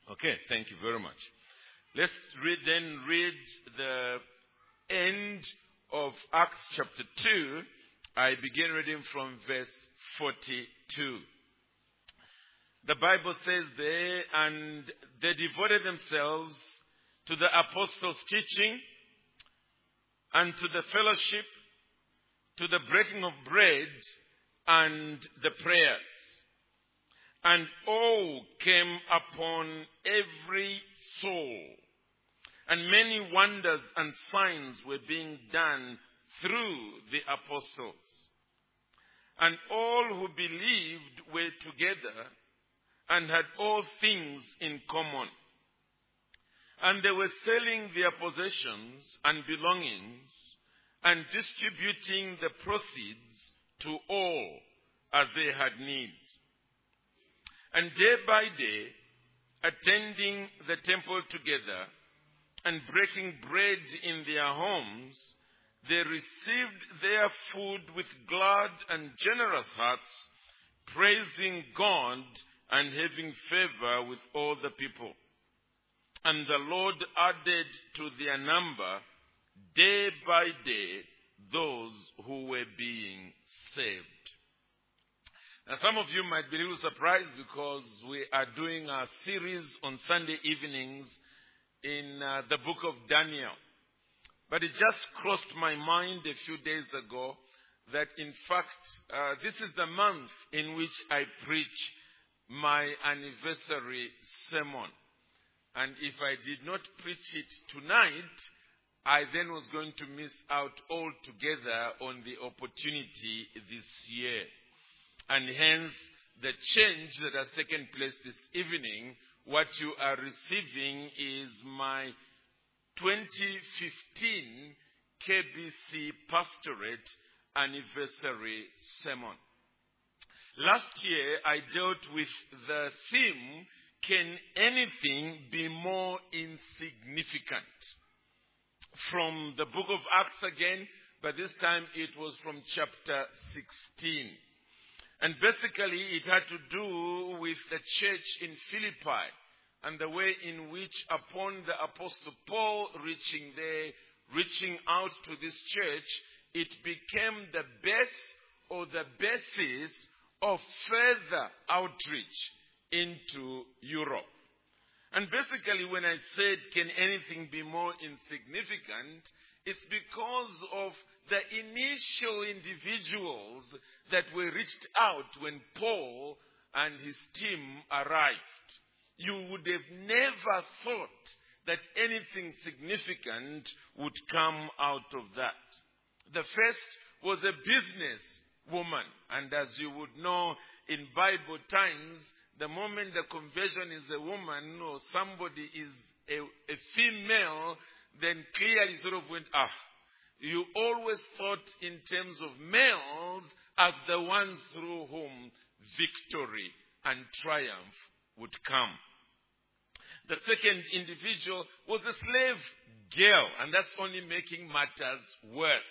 Okay, thank you very much. Let's read the end of Acts chapter 2. I begin reading from verse 42. The Bible says there, and they devoted themselves to the apostles' teaching and to the fellowship, to the breaking of bread and the prayers. And awe came upon every soul, and many wonders and signs were being done through the apostles. And all who believed were together and had all things in common. And they were selling their possessions and belongings and distributing the proceeds to all as they had need. And day by day, attending the temple together and breaking bread in their homes, they received their food with glad and generous hearts, praising God and having favor with all the people. And the Lord added to their number, day by day, those who were being saved. Now, some of you might be a little surprised because we are doing a series on Sunday evenings in the book of Daniel. But it just crossed my mind a few days ago that, in fact, this is the month in which I preach my anniversary sermon. And if I did not preach it tonight, I then was going to miss out altogether on the opportunity this year. And hence, the change that has taken place this evening, what you are receiving is my 2015 KBC Pastorate Anniversary Sermon. Last year, I dealt with the theme, can anything be more insignificant? From the book of Acts again, but this time it was from chapter 16. And basically, it had to do with the church in Philippi and the way in which, upon the Apostle Paul reaching out to this church, it became the base or the basis of further outreach into Europe. And basically, when I said, can anything be more insignificant, it's because of the initial individuals that were reached out when Paul and his team arrived. You would have never thought that anything significant would come out of that. The first was a business woman. And as you would know, in Bible times, the moment the conversion is a woman or somebody is a female, then clearly sort of went, you always thought in terms of males as the ones through whom victory and triumph would come. The second individual was a slave girl, and that's only making matters worse.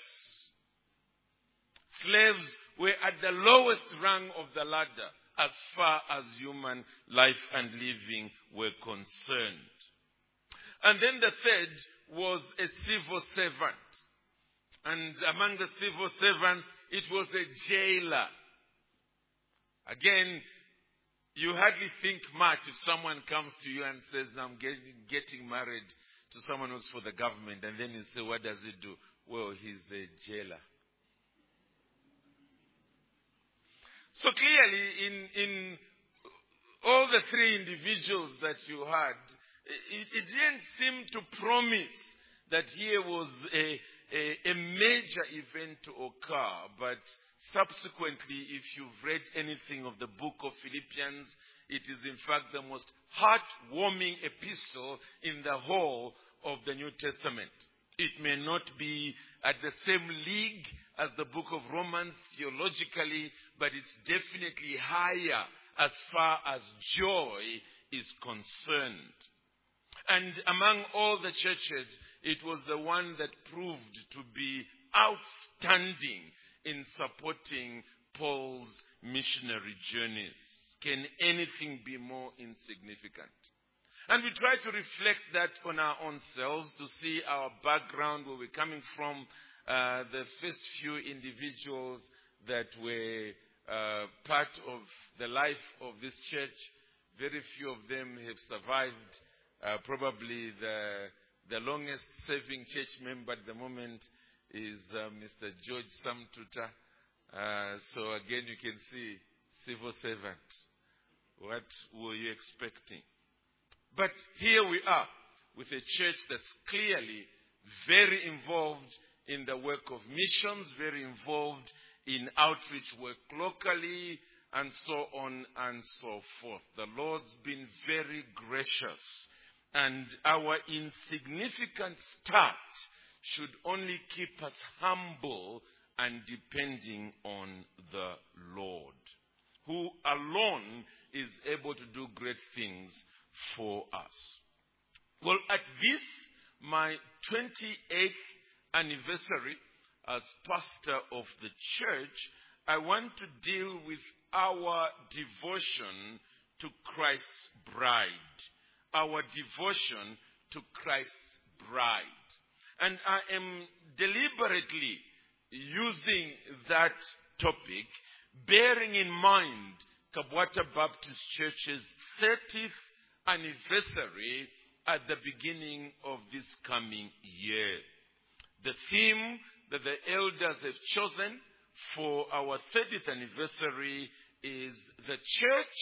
Slaves were at the lowest rung of the ladder as far as human life and living were concerned. And then the third was a civil servant. And among the civil servants, it was a jailer. Again, you hardly think much if someone comes to you and says, "Now I'm getting married to someone who works for the government." And then you say, "What does he do?" "Well, he's a jailer." So clearly, in all the three individuals that you had, it didn't seem to promise that here was a major event to occur. But subsequently, if you've read anything of the book of Philippians, it is in fact the most heartwarming epistle in the whole of the New Testament. It may not be at the same league as the book of Romans theologically, but it's definitely higher as far as joy is concerned. And among all the churches, it was the one that proved to be outstanding in supporting Paul's missionary journeys. Can anything be more insignificant? And we try to reflect that on our own selves, to see our background, where we're coming from, the first few individuals that were part of the life of this church. Very few of them have survived. Probably the longest serving church member at the moment is Mr. George Samtuta. So again, you can see, civil servant. What were you expecting? But here we are with a church that's clearly very involved in the work of missions, very involved in outreach work locally, and so on and so forth. The Lord's been very gracious, and our insignificant start should only keep us humble and depending on the Lord, who alone is able to do great things for us. Well, at this, my 28th anniversary as pastor of the church, I want to deal with our devotion to Christ's bride. Our devotion to Christ's bride. And I am deliberately using that topic, bearing in mind Kabwata Baptist Church's 30th anniversary at the beginning of this coming year. The theme that the elders have chosen for our 30th anniversary is the church,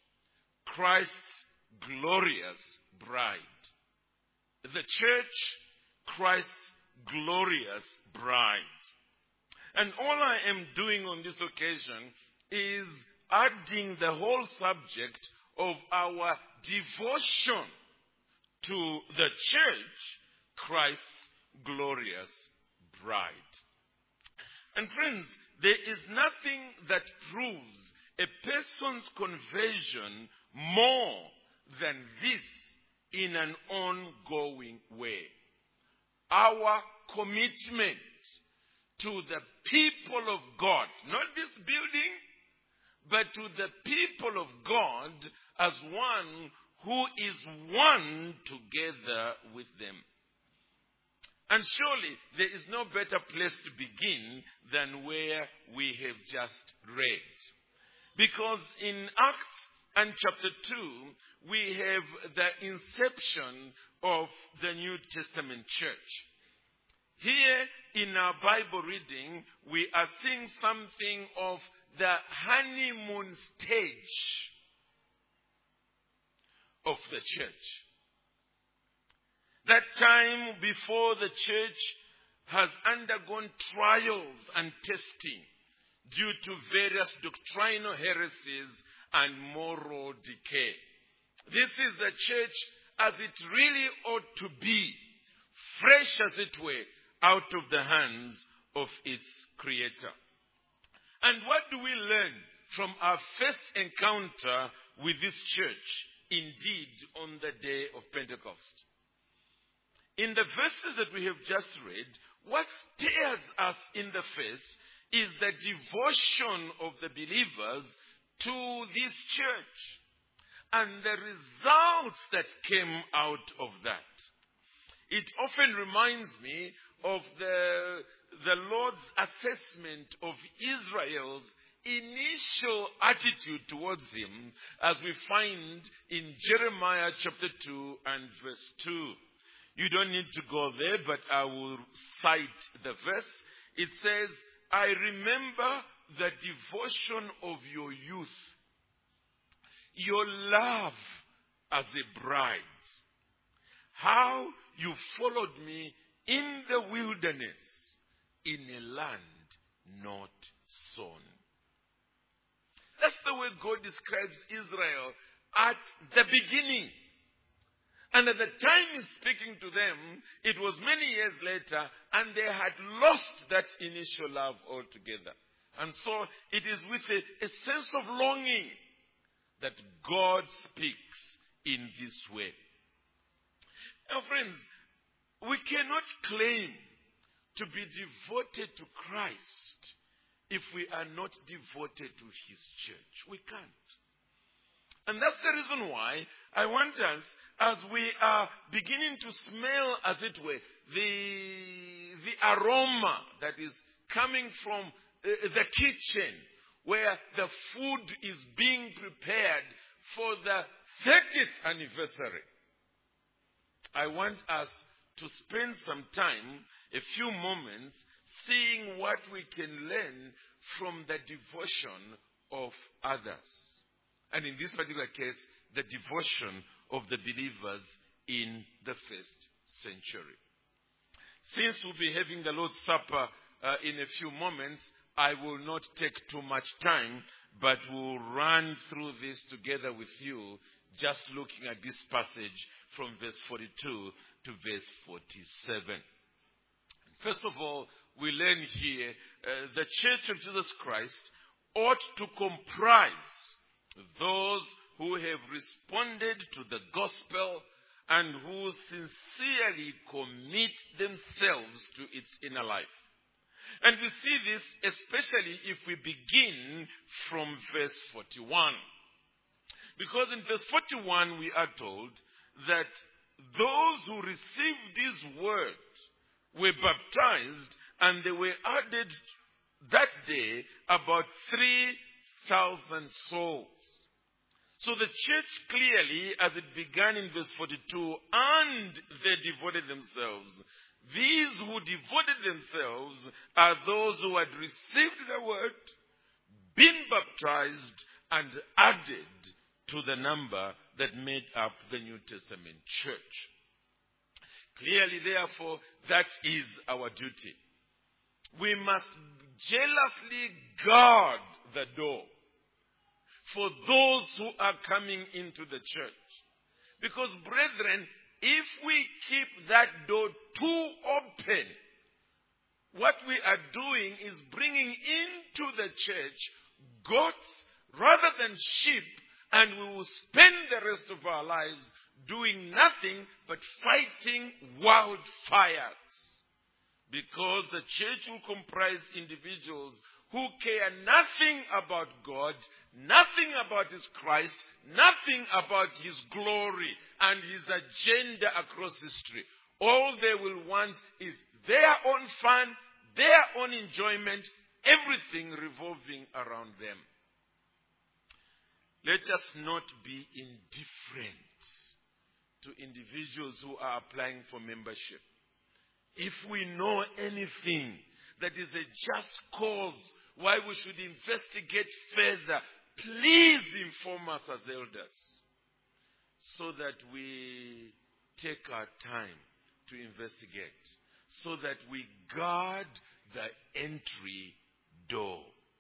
Christ's glorious bride. The church, Christ's glorious bride. And all I am doing on this occasion is adding the whole subject of our devotion to the church, Christ's glorious bride. And friends, there is nothing that proves a person's conversion more than this in an ongoing way. Our commitment to the people of God, not this building, but to the people of God as one who is one together with them. And surely there is no better place to begin than where we have just read. Because in Acts and chapter 2, we have the inception of the New Testament church. Here in our Bible reading, we are seeing something of the honeymoon stage of the church. That time before the church has undergone trials and testing due to various doctrinal heresies and moral decay. This is the church as it really ought to be, fresh as it were, out of the hands of its Creator. And what do we learn from our first encounter with this church, indeed, on the day of Pentecost? In the verses that we have just read, what stares us in the face is the devotion of the believers to this church and the results that came out of that. It often reminds me of the Lord's assessment of Israel's initial attitude towards him, as we find in Jeremiah chapter 2 and verse 2. You don't need to go there, but I will cite the verse. It says, I remember the devotion of your youth, your love as a bride, how you followed me in the wilderness, in a land not sown. That's the way God describes Israel at the beginning. And at the time he's speaking to them, it was many years later, and they had lost that initial love altogether. And so it is with a sense of longing that God speaks in this way. Now, friends, we cannot claim to be devoted to Christ if we are not devoted to his church. We can't. And that's the reason why I want us, as we are beginning to smell, as it were, the aroma that is coming from the kitchen where the food is being prepared for the 30th anniversary, I want us to spend some time, a few moments, seeing what we can learn from the devotion of others. And in this particular case, the devotion of the believers in the first century. Since we'll be having the Lord's Supper in a few moments, I will not take too much time, but we'll run through this together with you, just looking at this passage from verse 42 to verse 47. First of all, we learn here the Church of Jesus Christ ought to comprise those who have responded to the gospel and who sincerely commit themselves to its inner life. And we see this especially if we begin from verse 41. Because in verse 41 we are told that those who received this word were baptized, and they were added that day about 3,000 souls. So the church clearly, as it began in verse 42, and they devoted themselves. These who devoted themselves are those who had received the word, been baptized, and added to the number that made up the New Testament church. Clearly, therefore, that is our duty. We must jealously guard the door for those who are coming into the church. Because, brethren, if we keep that door too open, what we are doing is bringing into the church goats rather than sheep, and we will spend the rest of our lives doing nothing but fighting wildfires. Because the church will comprise individuals who care nothing about God, nothing about His Christ, nothing about His glory and His agenda across history. All they will want is their own fun, their own enjoyment, everything revolving around them. Let us not be indifferent to individuals who are applying for membership. If we know anything that is a just cause why we should investigate further, please inform us as elders so that we take our time to investigate, so that we guard the entry door.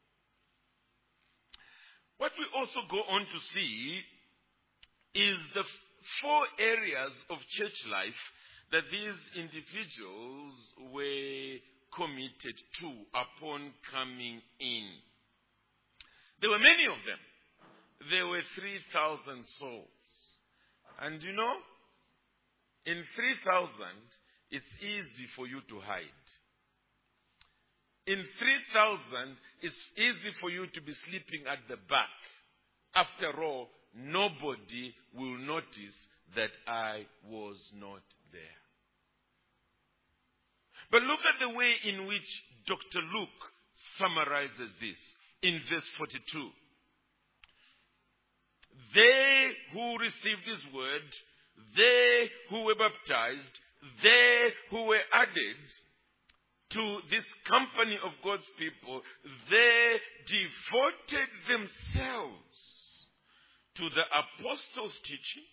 What we also go on to see is the four areas of church life that these individuals were committed to upon coming in. There were many of them. There were 3,000 souls. And you know, in 3,000, it's easy for you to hide. In 3,000, it's easy for you to be sleeping at the back. After all, nobody will notice that I was not there. But look at the way in which Dr. Luke summarizes this in verse 42. They who received His word, they who were baptized, they who were added to this company of God's people, they devoted themselves to the apostles' teaching,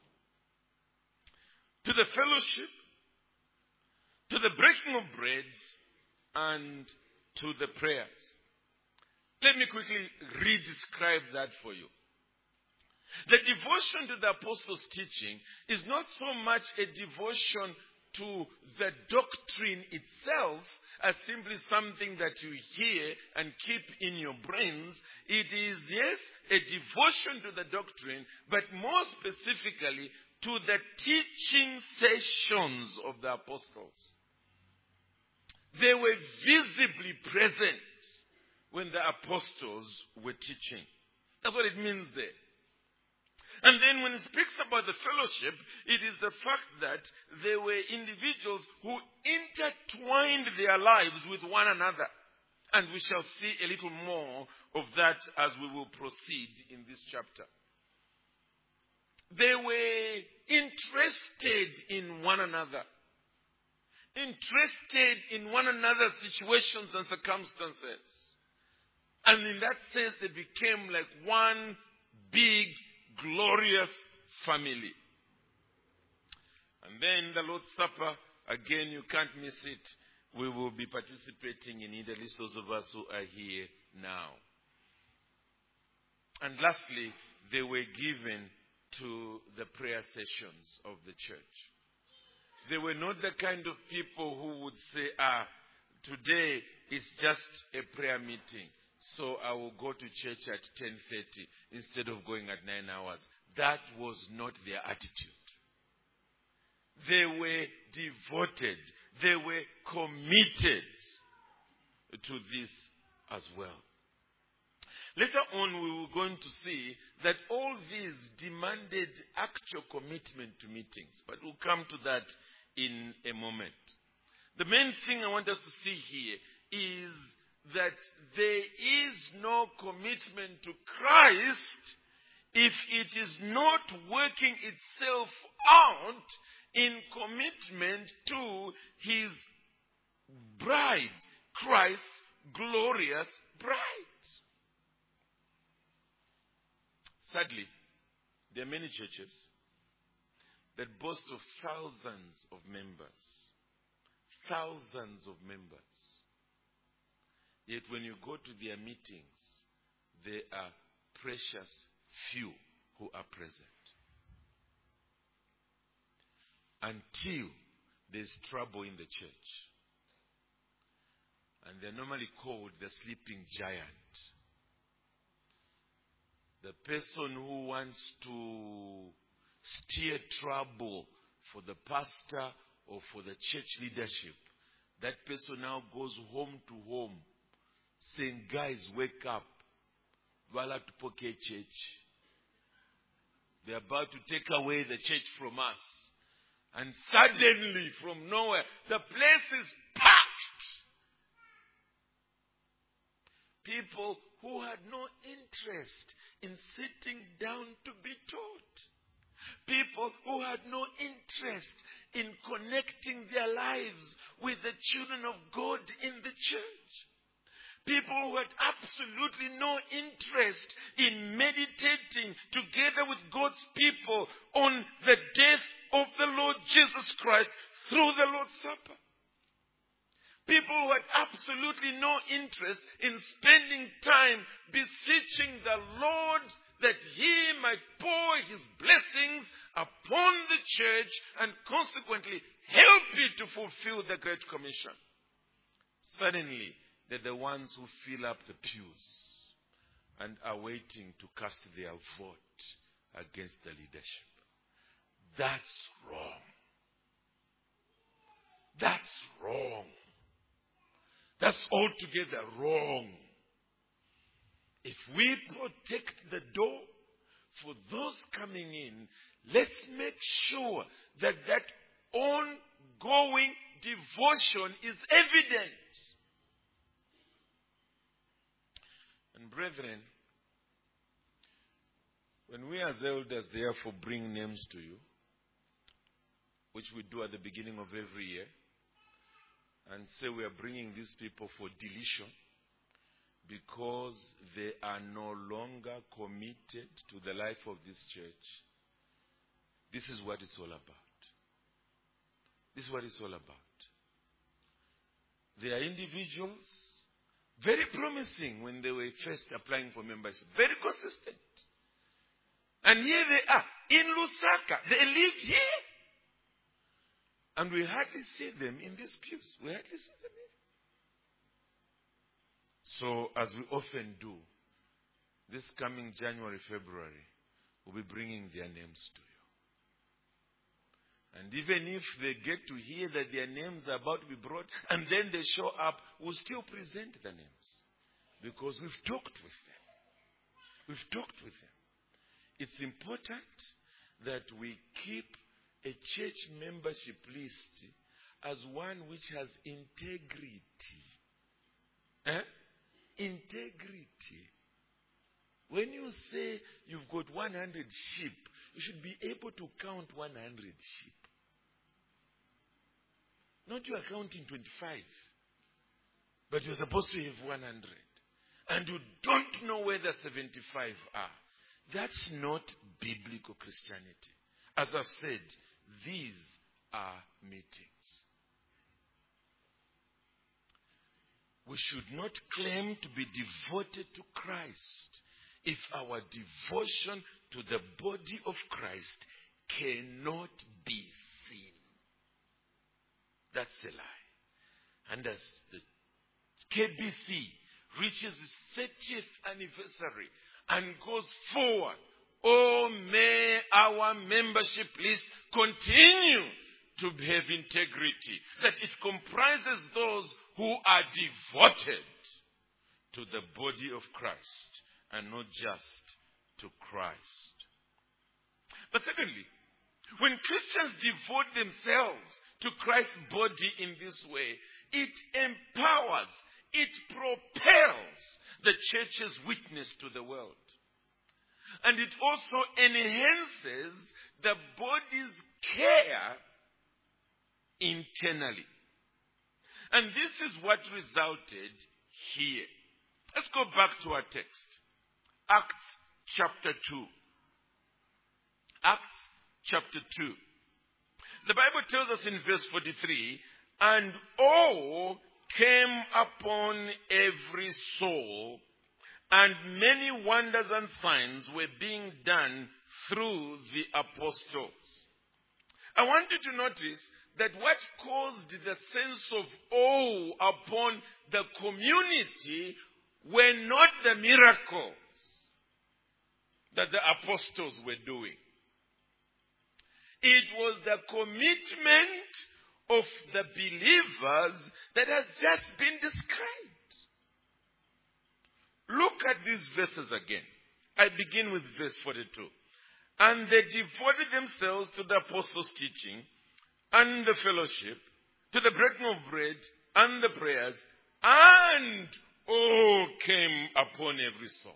to the fellowship, to the breaking of bread, and to the prayers. Let me quickly re-describe that for you. The devotion to the apostles' teaching is not so much a devotion to the doctrine itself as simply something that you hear and keep in your brains. It is, yes, a devotion to the doctrine, but more specifically to the teaching sessions of the apostles. They were visibly present when the apostles were teaching. That's what it means there. And then when it speaks about the fellowship, it is the fact that they were individuals who intertwined their lives with one another. And we shall see a little more of that as we will proceed in this chapter. They were interested in one another. Interested in one another's situations and circumstances. And in that sense, they became like one big, glorious family. And then the Lord's Supper, again, you can't miss it. We will be participating in it, at least those of us who are here now. And lastly, they were given to the prayer sessions of the church. They were not the kind of people who would say, today is just a prayer meeting, so I will go to church at 10:30 instead of going at 9 hours. That was not their attitude. They were devoted. They were committed to this as well. Later on, we were going to see that all these demanded actual commitment to meetings. But we'll come to that in a moment. The main thing I want us to see here is that there is no commitment to Christ if it is not working itself out in commitment to his bride, Christ's glorious bride. Sadly, there are many churches that boast of thousands of members. Thousands of members. Yet when you go to their meetings, there are precious few who are present. Until there's trouble in the church. And they're normally called the sleeping giant. The person who wants to steer trouble for the pastor or for the church leadership, that person now goes home to home saying, guys, wake up. Wala tupoke church. They're about to take away the church from us. And suddenly, from nowhere, the place is packed. People who had no interest in sitting down to be taught. People who had no interest in connecting their lives with the children of God in the church. People who had absolutely no interest in meditating together with God's people on the death of the Lord Jesus Christ through the Lord's Supper. People who had absolutely no interest in spending time beseeching the Lord that he might pour his blessings upon the church and consequently help it to fulfill the Great Commission. Suddenly, they're the ones who fill up the pews and are waiting to cast their vote against the leadership. That's wrong. That's wrong. That's altogether wrong. If we protect the door for those coming in, let's make sure that that ongoing devotion is evident. And brethren, when we as elders therefore bring names to you, which we do at the beginning of every year, and say we are bringing these people for deletion because they are no longer committed to the life of this church, this is what it's all about. This is what it's all about. They are individuals, very promising when they were first applying for membership, very consistent. And here they are, in Lusaka. They live here. And we hardly see them in these pews. We hardly see them here. So, as we often do, this coming January, February, we'll be bringing their names to you. And even if they get to hear that their names are about to be brought, and then they show up, we'll still present the names. Because we've talked with them. We've talked with them. it's important that we keep a church membership list as one which has integrity. Integrity. When you say you've got 100 sheep, you should be able to count 100 sheep. Not you are counting 25. But you're supposed to have 100. And you don't know where the 75 are. That's not biblical Christianity. As I've said, these are meetings. We should not claim to be devoted to Christ if our devotion to the body of Christ cannot be seen. That's a lie. And as the KBC reaches its 30th anniversary and goes forward, oh, may our membership list continue to have integrity, that it comprises those who are devoted to the body of Christ and not just to Christ. But secondly, when Christians devote themselves to Christ's body in this way, it empowers, it propels the church's witness to the world. And it also enhances the body's care internally. And this is what resulted here. Let's go back to our text. Acts chapter 2. Acts chapter 2. The Bible tells us in verse 43, and awe came upon every soul, and many wonders and signs were being done through the apostles. I want you to notice that what caused the sense of awe upon the community were not the miracles that the apostles were doing. It was the commitment of the believers that has just been described. Look at these verses again. I begin with verse 42. And they devoted themselves to the apostles' teaching and the fellowship, to the breaking of bread and the prayers, and awe came upon every soul.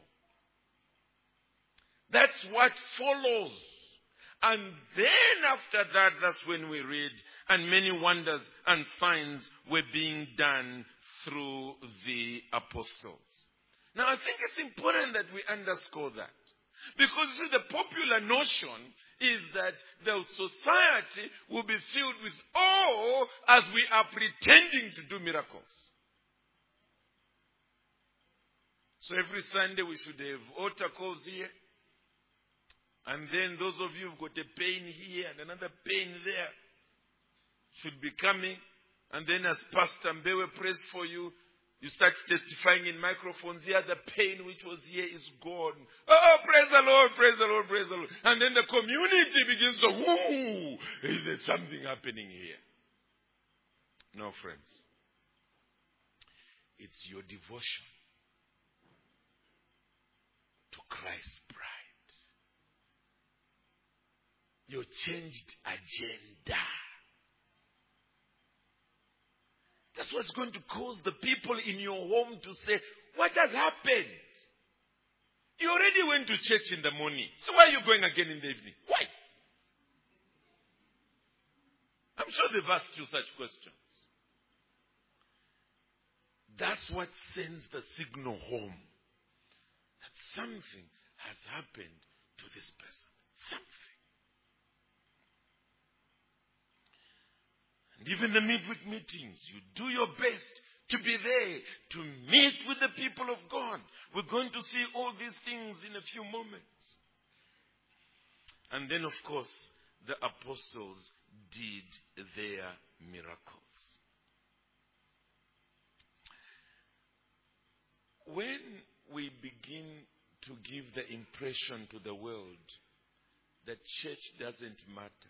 That's what follows. And then after that, that's when we read, and many wonders and signs were being done through the apostles. Now, I think it's important that we underscore that. Because you see, the popular notion is that the society will be filled with awe as we are pretending to do miracles. So every Sunday we should have altar calls here. And then those of you who've got a pain here and another pain there should be coming. And then as Pastor Mbewe prays for you, you start testifying in microphones here, the pain which was here is gone. Oh, praise the Lord, praise the Lord, praise the Lord. And then the community begins to, whoo, is there something happening here? No, friends. It's your devotion to Christ's bride. Your changed agenda. That's what's going to cause the people in your home to say, what has happened? You already went to church in the morning. So why are you going again in the evening? Why? I'm sure they've asked you such questions. That's what sends the signal home that something has happened to this person. Something. And even the midweek meetings, you do your best to be there, to meet with the people of God. We're going to see all these things in a few moments. And then, of course, the apostles did their miracles. When we begin to give the impression to the world that church doesn't matter,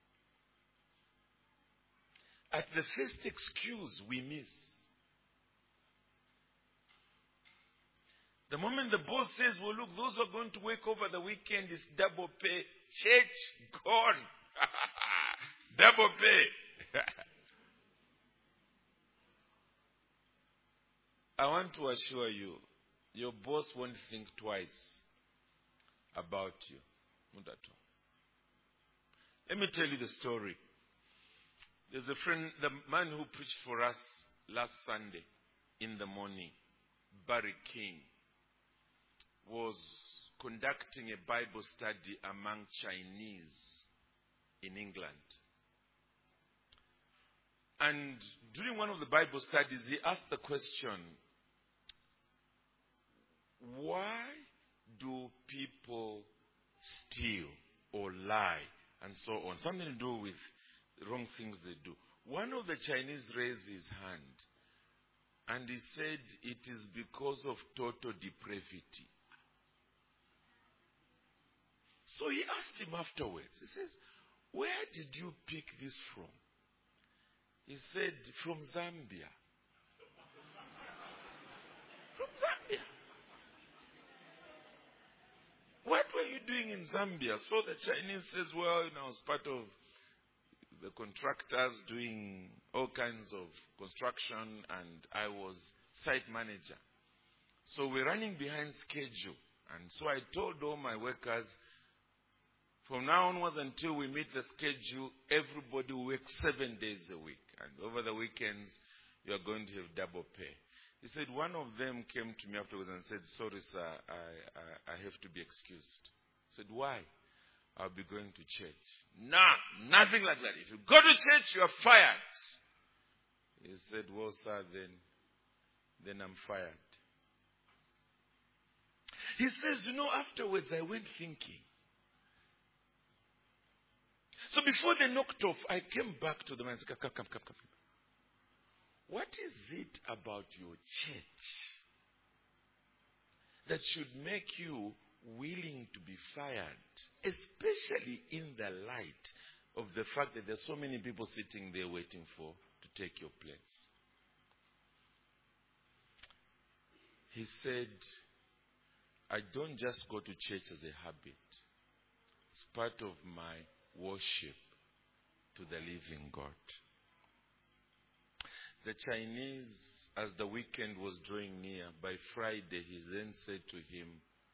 at the first excuse we miss. The moment the boss says, well, look, those who are going to work over the weekend is double pay. Church gone. Double pay. I want to assure you, your boss won't think twice about you. Not at all. Let me tell you the story. There's a friend, the man who preached for us last Sunday in the morning, Barry King, was conducting a Bible study among Chinese in England. And during one of the Bible studies, he asked the question, why do people steal or lie and so on? Something to do with the wrong things they do. One of the Chinese raised his hand and he said it is because of total depravity. So he asked him afterwards, he says, where did you pick this from? He said, from Zambia. From Zambia. What were you doing in Zambia? So the Chinese says, well, I was part of the contractors doing all kinds of construction and I was site manager. So we're running behind schedule. And so I told all my workers, from now onwards until we meet the schedule, everybody will work 7 days a week. And over the weekends, you are going to have double pay. He said, one of them came to me afterwards and said, sorry, sir, I have to be excused. I said, why? I'll be going to church. Nah, nothing like that. If you go to church, you are fired. He said, well, sir, then I'm fired. He says, afterwards I went thinking. So before they knocked off, I came back to them and said, come. What is it about your church that should make you willing to be fired, especially in the light of the fact that there's so many people sitting there waiting to take your place? He said, I don't just go to church as a habit. It's part of my worship to the living God. The Chinese, as the weekend was drawing near, by Friday, he then said to him,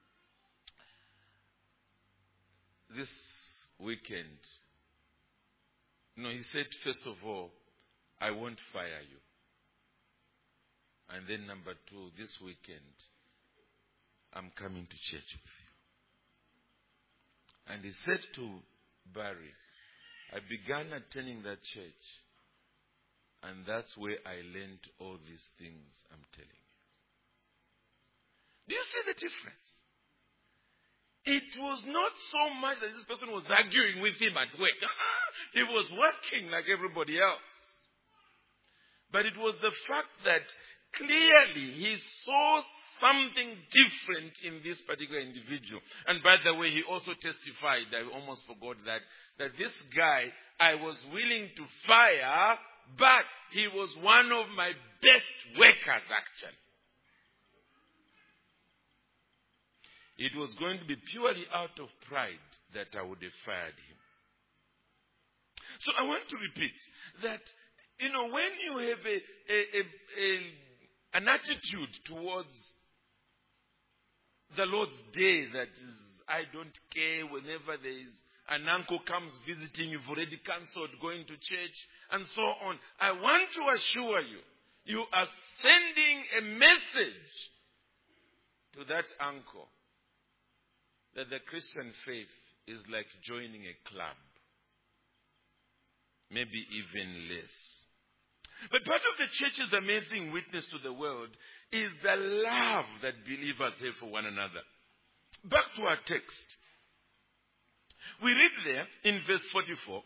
this weekend, he said, first of all, I won't fire you. And then number 2, this weekend, I'm coming to church with you. And he said to Barry, I began attending that church, and that's where I learned all these things I'm telling you. Do you see the difference? It was not so much that this person was arguing with him at work. He was working like everybody else. But it was the fact that clearly he saw something different in this particular individual. And by the way, he also testified, I almost forgot that this guy, I was willing to fire, but he was one of my best workers, actually. It was going to be purely out of pride that I would have fired him. So I want to repeat that, when you have an attitude towards the Lord's day that is, I don't care, whenever there is an uncle comes visiting, you've already cancelled going to church, and so on. I want to assure you, you are sending a message to that uncle that the Christian faith is like joining a club. Maybe even less. But part of the church's amazing witness to the world is the love that believers have for one another. Back to our text. We read there in verse 44.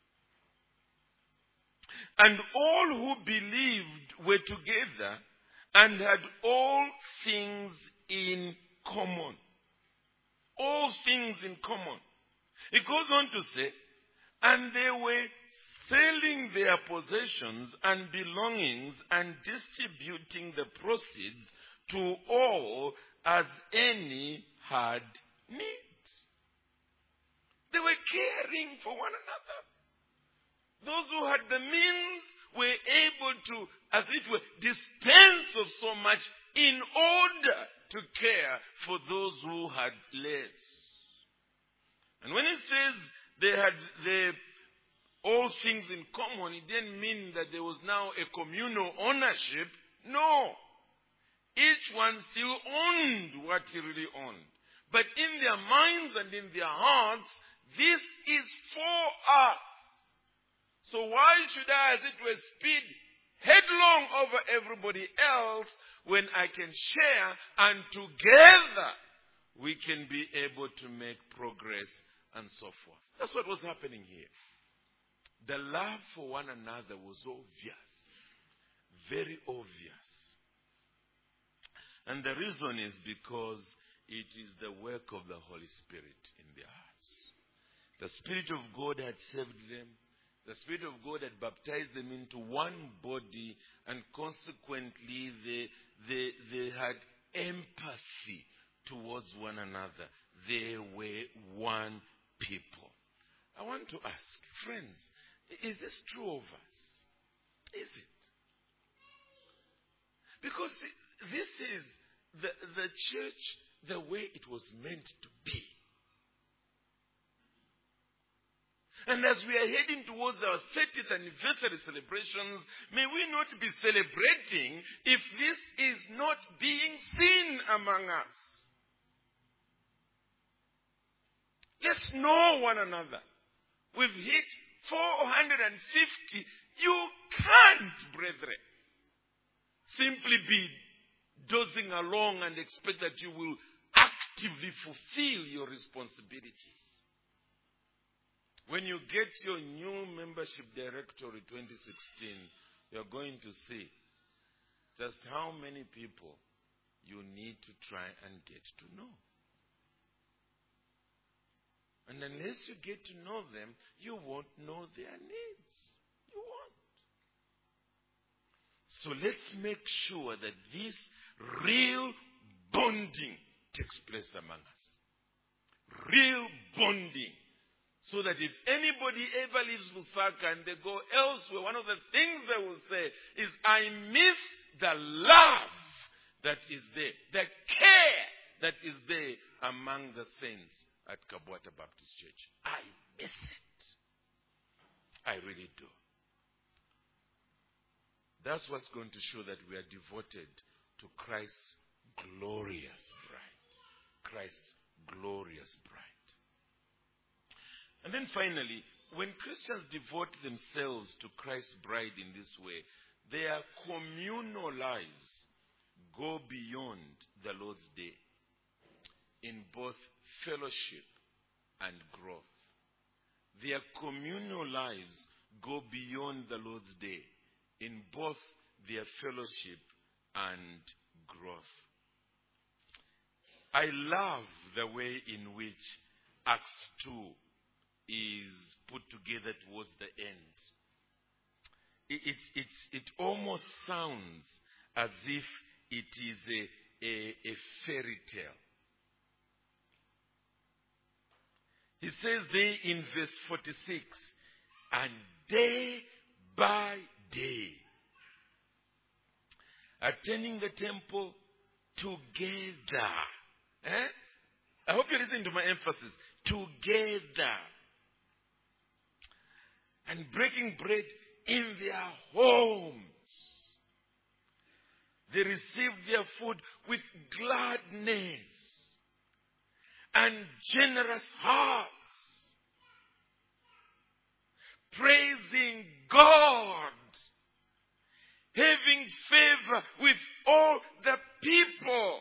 And all who believed were together and had all things in common. All things in common. It goes on to say, and they were selling their possessions and belongings and distributing the proceeds to all as any had need. They were caring for one another. Those who had the means were able to, as it were, dispense of so much in order to care for those who had less. And when it says they had all things in common, it didn't mean that there was now a communal ownership. No. Each one still owned what he really owned. But in their minds and in their hearts, this is for us. So why should I, as it were, speed headlong over everybody else when I can share and together we can be able to make progress and so forth? That's what was happening here. The love for one another was obvious. Very obvious. And the reason is because it is the work of the Holy Spirit in their hearts. The Spirit of God had saved them. The Spirit of God had baptized them into one body, and consequently they had empathy towards one another. They were one people. I want to ask, friends, is this true of us? Is it? Because this is the church the way it was meant to be. And as we are heading towards our 30th anniversary celebrations, may we not be celebrating if this is not being seen among us. Let's know one another. We've hit 450. You can't, brethren, simply be dozing along and expect that you will actively fulfill your responsibilities. When you get your new membership directory 2016, you're going to see just how many people you need to try and get to know. And unless you get to know them, you won't know their needs. You won't. So let's make sure that this real bonding takes place among us. Real bonding. So that if anybody ever leaves Lusaka and they go elsewhere, one of the things they will say is, I miss the love that is there, the care that is there among the saints at Kabwata Baptist Church. I miss it. I really do. That's what's going to show that we are devoted to Christ's glorious bride. Christ's glorious bride. And then finally, when Christians devote themselves to Christ's bride in this way, their communal lives go beyond the Lord's Day in both fellowship and growth. Their communal lives go beyond the Lord's Day in both their fellowship and growth. I love the way in which Acts 2 is put together towards the end. It almost sounds as if it is a fairy tale. He says there in verse 46, and day by day, attending the temple together. I hope you're listening to my emphasis. Together. And breaking bread in their homes. They received their food with gladness and generous hearts, praising God, having favor with all the people.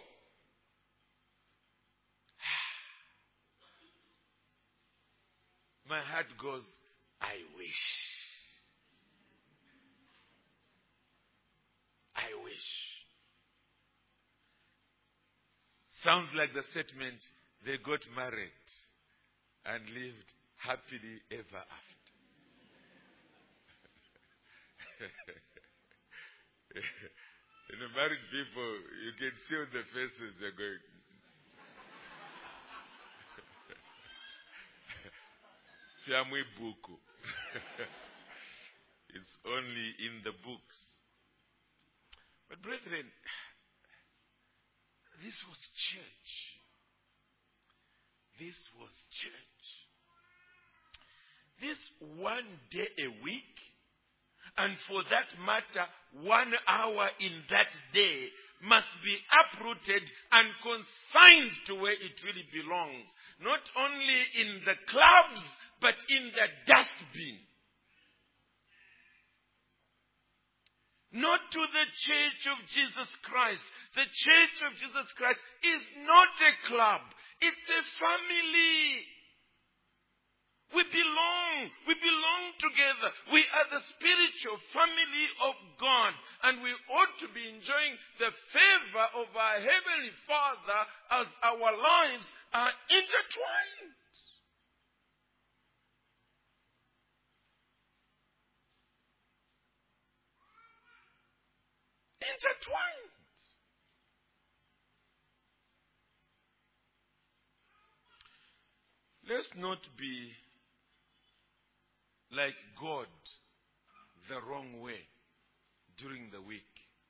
My heart goes, I wish. I wish. Sounds like the statement, they got married and lived happily ever after. You know, married people, you can see on their faces, they're going, Siamwe buku. It's only in the books. But brethren, this was church. This was church. This one day a week, and for that matter, 1 hour in that day, must be uprooted and consigned to where it really belongs. Not only in the clubs, but in the dustbin. Not to the Church of Jesus Christ. The Church of Jesus Christ is not a club. It's a family. We belong together. We are the spiritual family of God, and we ought to be enjoying the favor of our Heavenly Father as our lives are intertwined. Intertwined. Let's not be like God the wrong way during the week.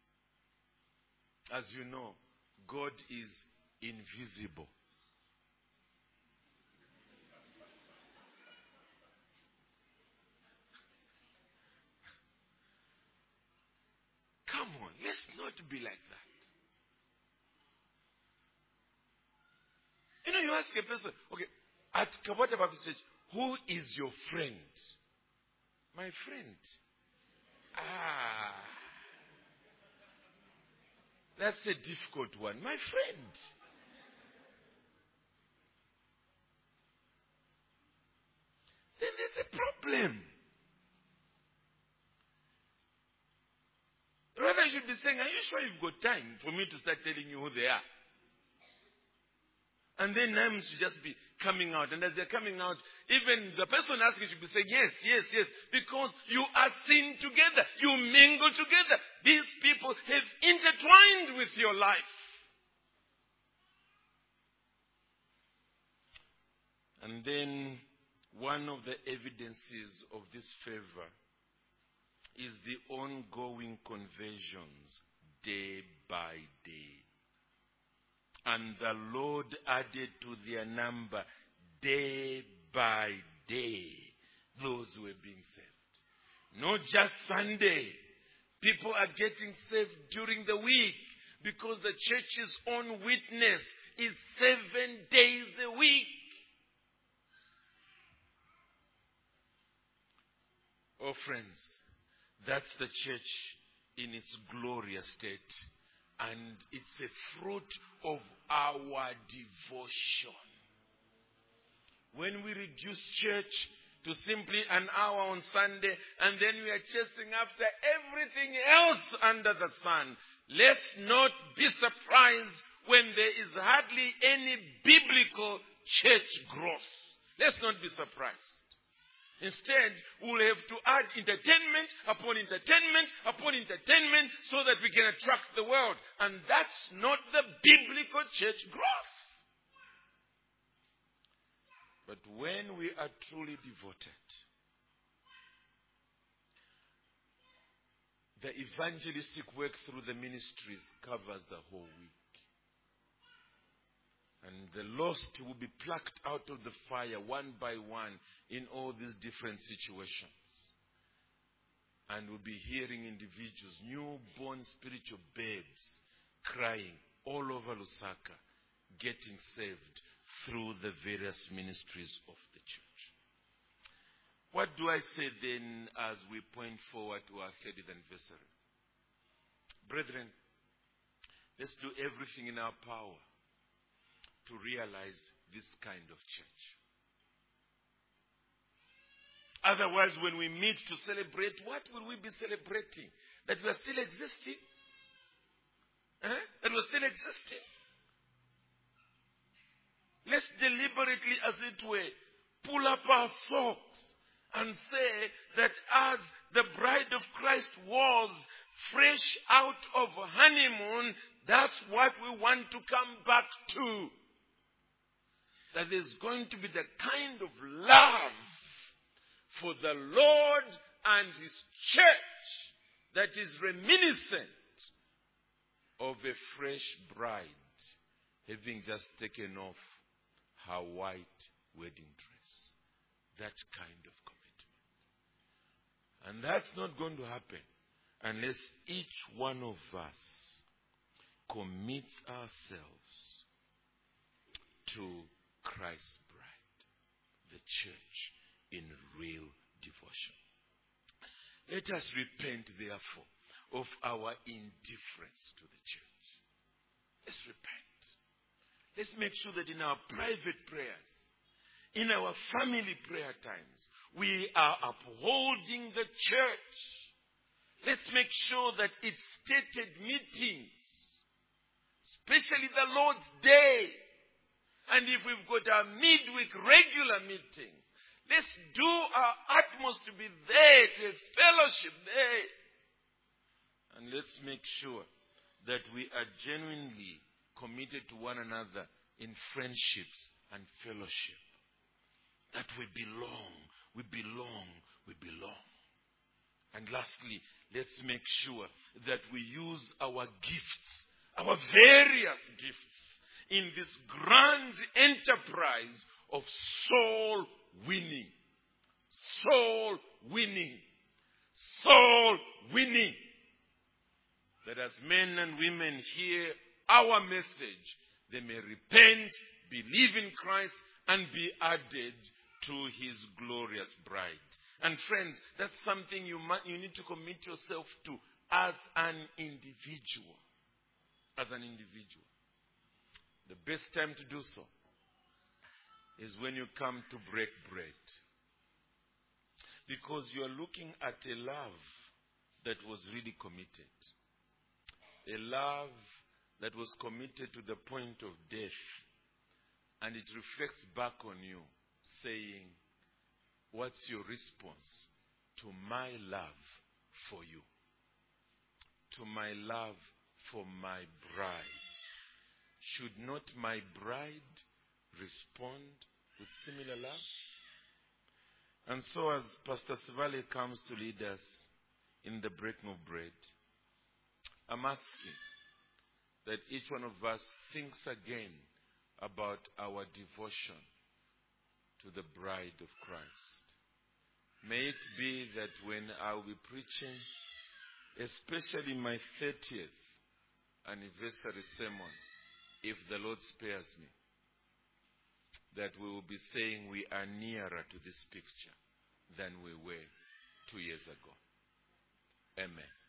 As you know, God is invisible. Come on, let's not be like that. You know, you ask a person, okay, at Kabata Baptist Church, who is your friend? My friend. That's a difficult one. My friend. Then there's a problem. Rather, I should be saying, are you sure you've got time for me to start telling you who they are? And then names should just be coming out. And as they're coming out, even the person asking should be saying, yes, yes, yes. Because you are seen together. You mingle together. These people have intertwined with your life. And then one of the evidences of this favor is the ongoing conversions day by day. And the Lord added to their number day by day those who were being saved. Not just Sunday. People are getting saved during the week because the church's own witness is 7 days a week. Oh friends, that's the church in its glorious state. And it's a fruit of our devotion. When we reduce church to simply an hour on Sunday, and then we are chasing after everything else under the sun, let's not be surprised when there is hardly any biblical church growth. Let's not be surprised. Instead, we'll have to add entertainment upon entertainment upon entertainment so that we can attract the world. And that's not the biblical church growth. But when we are truly devoted, the evangelistic work through the ministries covers the whole week. And the lost will be plucked out of the fire one by one in all these different situations. And we'll be hearing individuals, newborn spiritual babes, crying all over Lusaka, getting saved through the various ministries of the church. What do I say then as we point forward to our 30th anniversary? Brethren, let's do everything in our power to realize this kind of church. Otherwise, when we meet to celebrate, what will we be celebrating? That we are still existing? That we're still existing? Let's deliberately, as it were, pull up our socks and say that as the bride of Christ was fresh out of honeymoon, that's what we want to come back to. That there's going to be the kind of love for the Lord and his church that is reminiscent of a fresh bride having just taken off her white wedding dress. That kind of commitment. And that's not going to happen unless each one of us commits ourselves to Christ's bride, the church, in real devotion. Let us repent, therefore, of our indifference to the church. Let's repent. Let's make sure that in our private prayers, in our family prayer times, we are upholding the church. Let's make sure that its stated meetings, especially the Lord's Day, and if we've got our midweek regular meetings, let's do our utmost to be there, to have fellowship there. And let's make sure that we are genuinely committed to one another in friendships and fellowship. That we belong, we belong, we belong. And lastly, let's make sure that we use our gifts, our various gifts, in this grand enterprise of soul winning. Soul winning. Soul winning. That as men and women hear our message, they may repent, believe in Christ, and be added to his glorious bride. And friends, that's something you need to commit yourself to as an individual. As an individual. The best time to do so is when you come to break bread. Because you are looking at a love that was really committed. A love that was committed to the point of death. And it reflects back on you, saying, what's your response to my love for you? To my love for my bride. Should not my bride respond with similar love? And so as Pastor Sivale comes to lead us in the breaking of bread, I'm asking that each one of us thinks again about our devotion to the bride of Christ. May it be that when I'll be preaching, especially my 30th anniversary sermon, if the Lord spares me, that we will be saying we are nearer to this picture than we were 2 years ago. Amen.